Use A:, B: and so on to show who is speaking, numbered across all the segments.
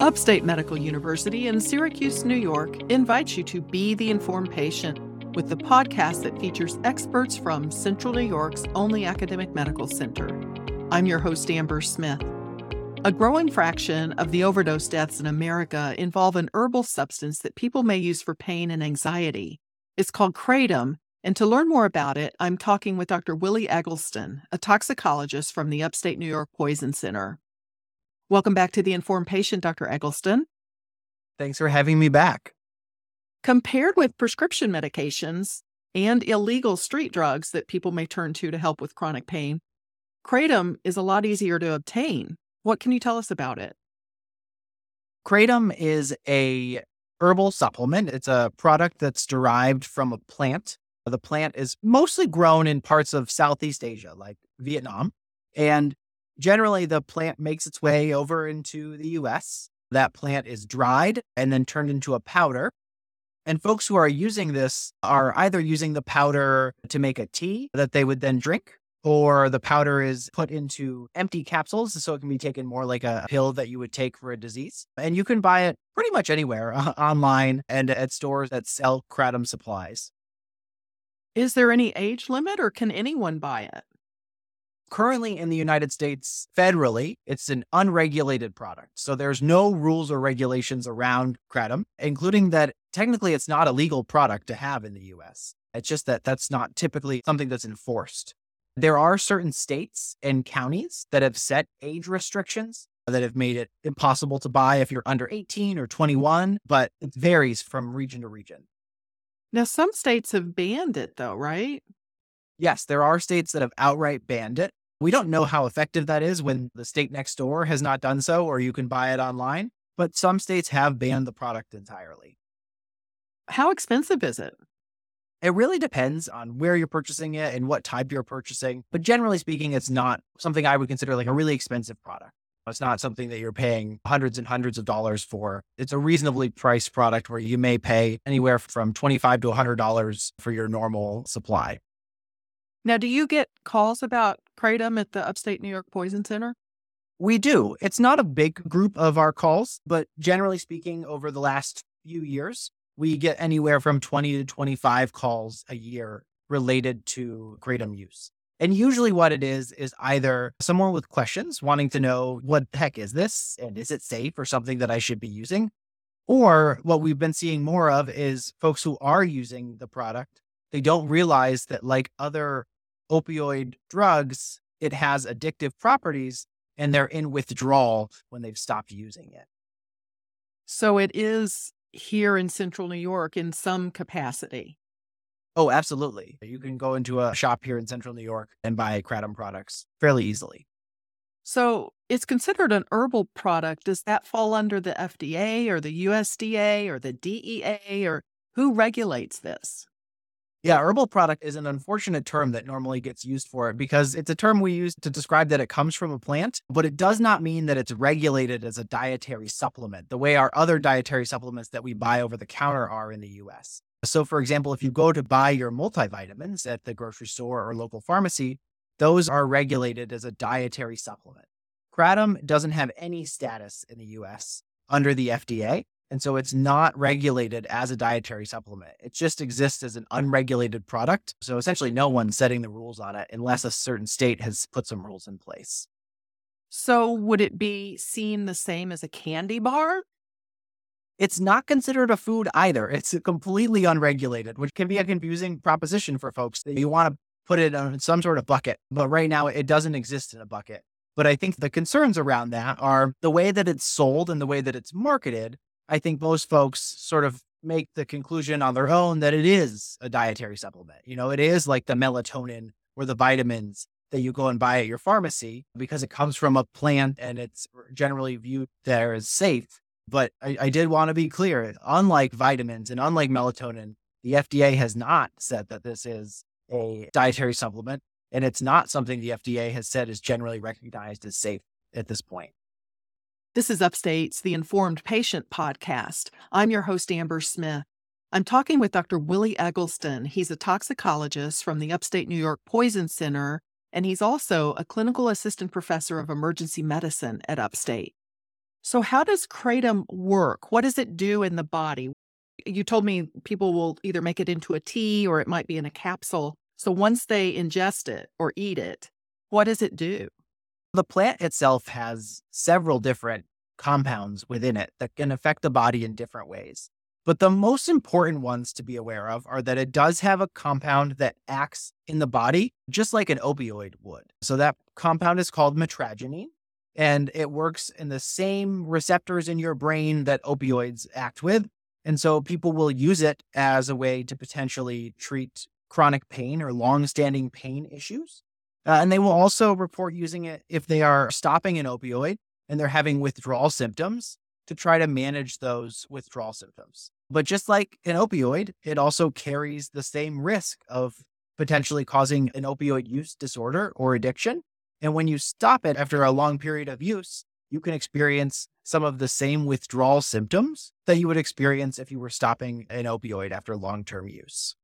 A: Upstate Medical University in Syracuse, New York invites you to be the informed patient with the podcast that features experts from Central New York's only academic medical center. I'm your host, Amber Smith. A growing fraction of the overdose deaths in America involve an herbal substance that people may use for pain and anxiety. It's called kratom, and to learn more about it, I'm talking with Dr. Willie Eggleston, a toxicologist from the Upstate New York Poison Center. Welcome back to The Informed Patient, Dr. Eggleston.
B: Thanks for having me back.
A: Compared with prescription medications and illegal street drugs that people may turn to help with chronic pain, kratom is a lot easier to obtain. What can you tell us about it?
B: Kratom is a herbal supplement. It's a product that's derived from a plant. The plant is mostly grown in parts of Southeast Asia, like Vietnam. And generally, the plant makes its way over into the U.S. That plant is dried and then turned into a powder. And folks who are using this are either using the powder to make a tea that they would then drink, or the powder is put into empty capsules, so it can be taken more like a pill that you would take for a disease. And you can buy it pretty much anywhere online and at stores that sell kratom supplies.
A: Is there any age limit, or can anyone buy it?
B: Currently in the United States, federally, it's an unregulated product. So there's no rules or regulations around kratom, including that technically it's not a legal product to have in the US. It's just that that's not typically something that's enforced. There are certain states and counties that have set age restrictions that have made it impossible to buy if you're under 18 or 21, but it varies from region to region.
A: Now, some states have banned it, though, right?
B: Yes, there are states that have outright banned it. We don't know how effective that is when the state next door has not done so, or you can buy it online, but some states have banned the product entirely.
A: How expensive is it?
B: It really depends on where you're purchasing it and what type you're purchasing. But generally speaking, it's not something I would consider like a really expensive product. It's not something that you're paying hundreds and hundreds of dollars for. It's a reasonably priced product where you may pay anywhere from $25 to $100 for your normal supply.
A: Now, do you get calls about kratom at the Upstate New York Poison Center?
B: We do. It's not a big group of our calls, but generally speaking, over the last few years, we get anywhere from 20 to 25 calls a year related to kratom use. And usually what it is either someone with questions wanting to know what the heck is this and is it safe or something that I should be using? Or what we've been seeing more of is folks who are using the product. They don't realize that like other opioid drugs, it has addictive properties and they're in withdrawal when they've stopped using it.
A: So it is here in Central New York in some capacity.
B: Oh, absolutely. You can go into a shop here in Central New York and buy kratom products fairly easily.
A: So it's considered an herbal product. Does that fall under the FDA or the USDA or the DEA, or who regulates this?
B: Yeah, herbal product is an unfortunate term that normally gets used for it because it's a term we use to describe that it comes from a plant, but it does not mean that it's regulated as a dietary supplement, the way our other dietary supplements that we buy over the counter are in the US. So for example, if you go to buy your multivitamins at the grocery store or local pharmacy, those are regulated as a dietary supplement. Kratom doesn't have any status in the US under the FDA. And so it's not regulated as a dietary supplement. It just exists as an unregulated product. So essentially no one's setting the rules on it unless a certain state has put some rules in place.
A: So would it be seen the same as a candy bar?
B: It's not considered a food either. It's completely unregulated, which can be a confusing proposition for folks. You want to put it in some sort of bucket, but right now it doesn't exist in a bucket. But I think the concerns around that are the way that it's sold and the way that it's marketed. I think most folks sort of make the conclusion on their own that it is a dietary supplement. You know, it is like the melatonin or the vitamins that you go and buy at your pharmacy because it comes from a plant and it's generally viewed there as safe. But I did want to be clear, unlike vitamins and unlike melatonin, the FDA has not said that this is a dietary supplement, and it's not something the FDA has said is generally recognized as safe at this point.
A: This is Upstate's The Informed Patient podcast. I'm your host, Amber Smith. I'm talking with Dr. Willie Eggleston. He's a toxicologist from the Upstate New York Poison Center, and he's also a clinical assistant professor of emergency medicine at Upstate. So, how does kratom work? What does it do in the body? You told me people will either make it into a tea or it might be in a capsule. So, once they ingest it or eat it, what does it do?
B: The plant itself has several different compounds within it that can affect the body in different ways. But the most important ones to be aware of are that it does have a compound that acts in the body just like an opioid would. So that compound is called mitragynine, and it works in the same receptors in your brain that opioids act with. And so people will use it as a way to potentially treat chronic pain or long-standing pain issues. And they will also report using it if they are stopping an opioid and they're having withdrawal symptoms to try to manage those withdrawal symptoms. But just like an opioid, it also carries the same risk of potentially causing an opioid use disorder or addiction. And when you stop it after a long period of use, you can experience some of the same withdrawal symptoms that you would experience if you were stopping an opioid after long-term use.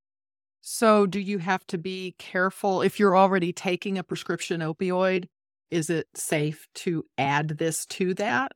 A: So, do you have to be careful if you're already taking a prescription opioid? Is it safe to add this to that?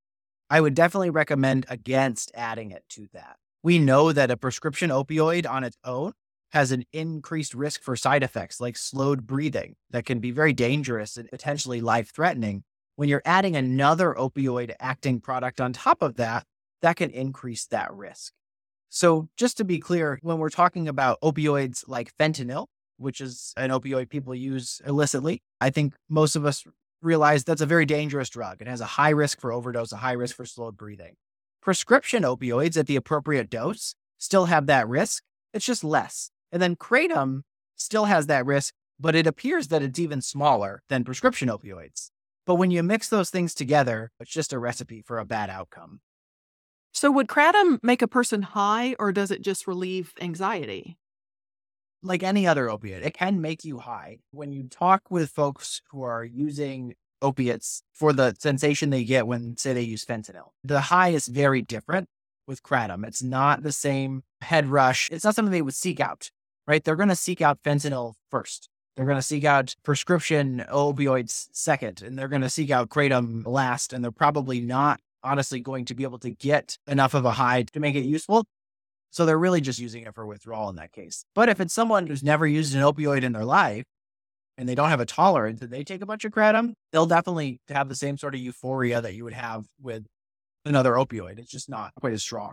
B: I would definitely recommend against adding it to that. We know that a prescription opioid on its own has an increased risk for side effects like slowed breathing that can be very dangerous and potentially life-threatening. When you're adding another opioid acting product on top of that, that can increase that risk. So just to be clear, when we're talking about opioids like fentanyl, which is an opioid people use illicitly, I think most of us realize that's a very dangerous drug. It has a high risk for overdose, a high risk for slowed breathing. Prescription opioids at the appropriate dose still have that risk. It's just less. And then kratom still has that risk, but it appears that it's even smaller than prescription opioids. But when you mix those things together, it's just a recipe for a bad outcome.
A: So, would kratom make a person high or does it just relieve anxiety?
B: Like any other opiate, it can make you high. When you talk with folks who are using opiates for the sensation they get when, say, they use fentanyl, the high is very different with kratom. It's not the same head rush. It's not something they would seek out, right? They're going to seek out fentanyl first. They're going to seek out prescription opioids second, and they're going to seek out kratom last. And they're probably not honestly going to be able to get enough of a high to make it useful. So they're really just using it for withdrawal in that case. But if it's someone who's never used an opioid in their life and they don't have a tolerance and they take a bunch of kratom, they'll definitely have the same sort of euphoria that you would have with another opioid. It's just not quite as strong.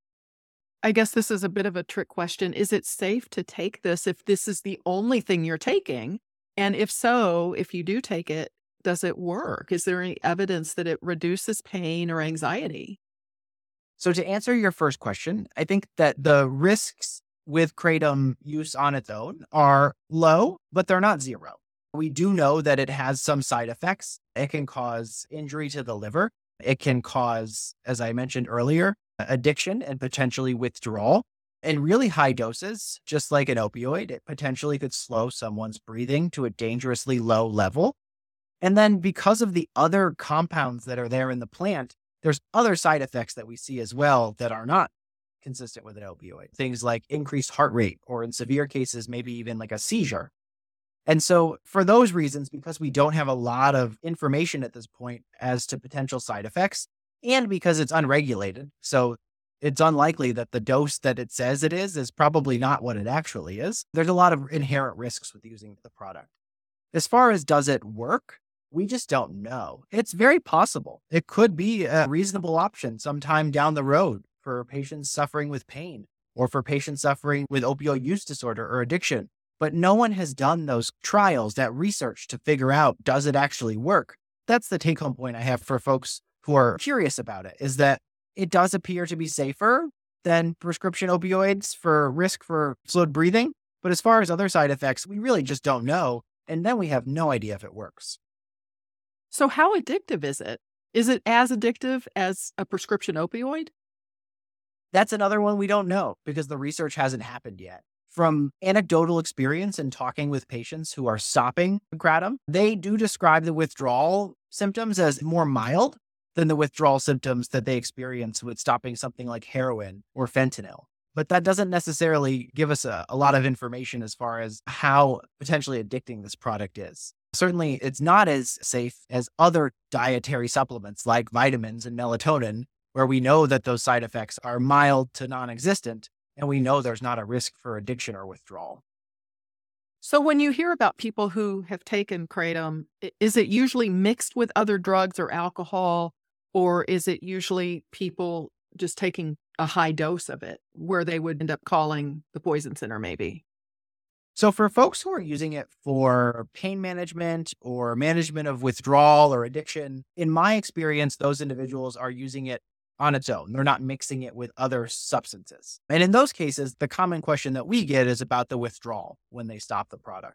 A: I guess this is a bit of a trick question. Is it safe to take this if this is the only thing you're taking? And if so, if you do take it, does it work? Is there any evidence that it reduces pain or anxiety?
B: So to answer your first question, I think that the risks with kratom use on its own are low, but they're not zero. We do know that it has some side effects. It can cause injury to the liver. It can cause, as I mentioned earlier, addiction and potentially withdrawal. In really high doses, just like an opioid, it potentially could slow someone's breathing to a dangerously low level. And then because of the other compounds that are there in the plant, there's other side effects that we see as well that are not consistent with an opioid. Things like increased heart rate, or in severe cases, maybe even like a seizure. And so for those reasons, because we don't have a lot of information at this point as to potential side effects, and because it's unregulated, so it's unlikely that the dose that it says it is probably not what it actually is. There's a lot of inherent risks with using the product. As far as does it work, we just don't know. It's very possible. It could be a reasonable option sometime down the road for patients suffering with pain or for patients suffering with opioid use disorder or addiction. But no one has done those trials, that research to figure out, does it actually work? That's the take-home point I have for folks who are curious about it, is that it does appear to be safer than prescription opioids for risk for slowed breathing. But as far as other side effects, we really just don't know. And then we have no idea if it works.
A: So, how addictive is it? Is it as addictive as a prescription opioid?
B: That's another one we don't know because the research hasn't happened yet. From anecdotal experience and talking with patients who are stopping kratom, they do describe the withdrawal symptoms as more mild than the withdrawal symptoms that they experience with stopping something like heroin or fentanyl. But that doesn't necessarily give us a lot of information as far as how potentially addicting this product is. Certainly, it's not as safe as other dietary supplements like vitamins and melatonin, where we know that those side effects are mild to non-existent, and we know there's not a risk for addiction or withdrawal.
A: So when you hear about people who have taken kratom, is it usually mixed with other drugs or alcohol, or is it usually people just taking a high dose of it where they would end up calling the poison center maybe?
B: So for folks who are using it for pain management or management of withdrawal or addiction, in my experience, those individuals are using it on its own. They're not mixing it with other substances. And in those cases, the common question that we get is about the withdrawal when they stop the product.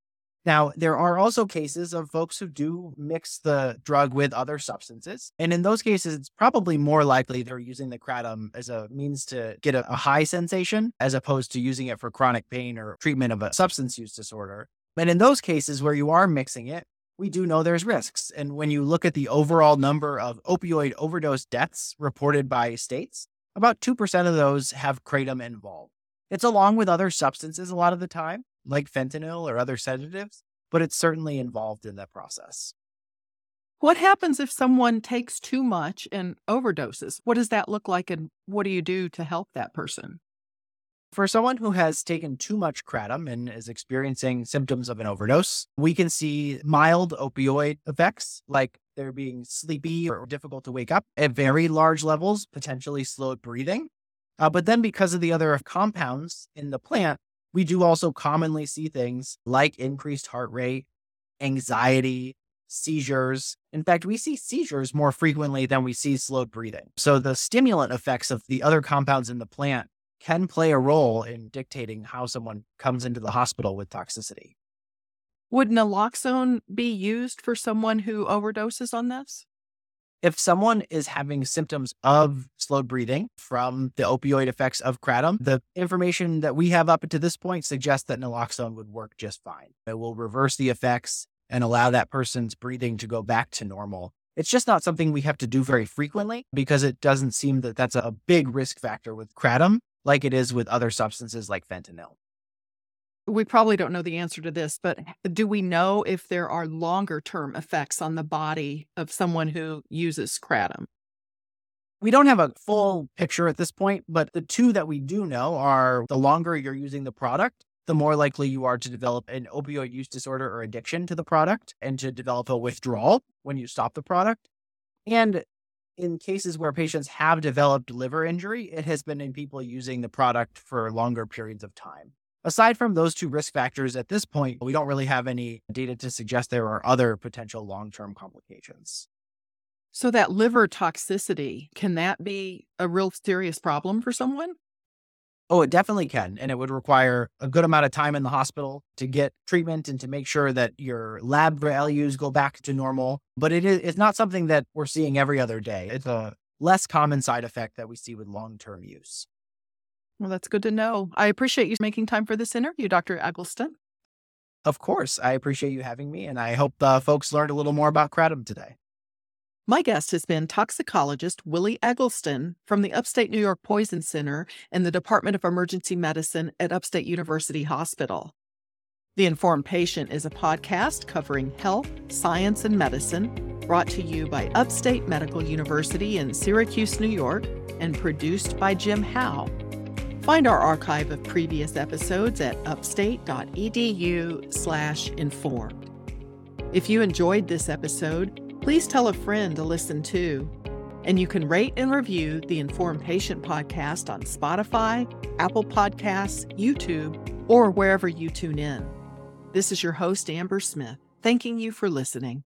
B: Now, there are also cases of folks who do mix the drug with other substances. And in those cases, it's probably more likely they're using the kratom as a means to get a high sensation as opposed to using it for chronic pain or treatment of a substance use disorder. And in those cases where you are mixing it, we do know there's risks. And when you look at the overall number of opioid overdose deaths reported by states, about 2% of those have kratom involved. It's along with other substances a lot of the time, like fentanyl or other sedatives, but it's certainly involved in that process.
A: What happens if someone takes too much and overdoses? What does that look like, and what do you do to help that person?
B: For someone who has taken too much kratom and is experiencing symptoms of an overdose, we can see mild opioid effects, like they're being sleepy or difficult to wake up at very large levels, potentially slowed breathing. But then because of the other compounds in the plant, we do also commonly see things like increased heart rate, anxiety, seizures. In fact, we see seizures more frequently than we see slowed breathing. So the stimulant effects of the other compounds in the plant can play a role in dictating how someone comes into the hospital with toxicity.
A: Would naloxone be used for someone who overdoses on this?
B: If someone is having symptoms of slowed breathing from the opioid effects of kratom, the information that we have up to this point suggests that naloxone would work just fine. It will reverse the effects and allow that person's breathing to go back to normal. It's just not something we have to do very frequently because it doesn't seem that that's a big risk factor with kratom like it is with other substances like fentanyl.
A: We probably don't know the answer to this, but do we know if there are longer term effects on the body of someone who uses kratom?
B: We don't have a full picture at this point, but the two that we do know are the longer you're using the product, the more likely you are to develop an opioid use disorder or addiction to the product and to develop a withdrawal when you stop the product. And in cases where patients have developed liver injury, it has been in people using the product for longer periods of time. Aside from those two risk factors, at this point, we don't really have any data to suggest there are other potential long-term complications.
A: So that liver toxicity, can that be a real serious problem for someone?
B: Oh, it definitely can. And it would require a good amount of time in the hospital to get treatment and to make sure that your lab values go back to normal. But it's not something that we're seeing every other day. It's a less common side effect that we see with long-term use.
A: Well, that's good to know. I appreciate you making time for this interview, Dr. Eggleston.
B: Of course. I appreciate you having me, and I hope folks learned a little more about kratom today.
A: My guest has been toxicologist Willie Eggleston from the Upstate New York Poison Center and the Department of Emergency Medicine at Upstate University Hospital. The Informed Patient is a podcast covering health, science, and medicine, brought to you by Upstate Medical University in Syracuse, New York, and produced by Jim Howe. Find our archive of previous episodes at upstate.edu/informed. If you enjoyed this episode, please tell a friend to listen too. And you can rate and review the Informed Patient podcast on Spotify, Apple Podcasts, YouTube, or wherever you tune in. This is your host, Amber Smith, thanking you for listening.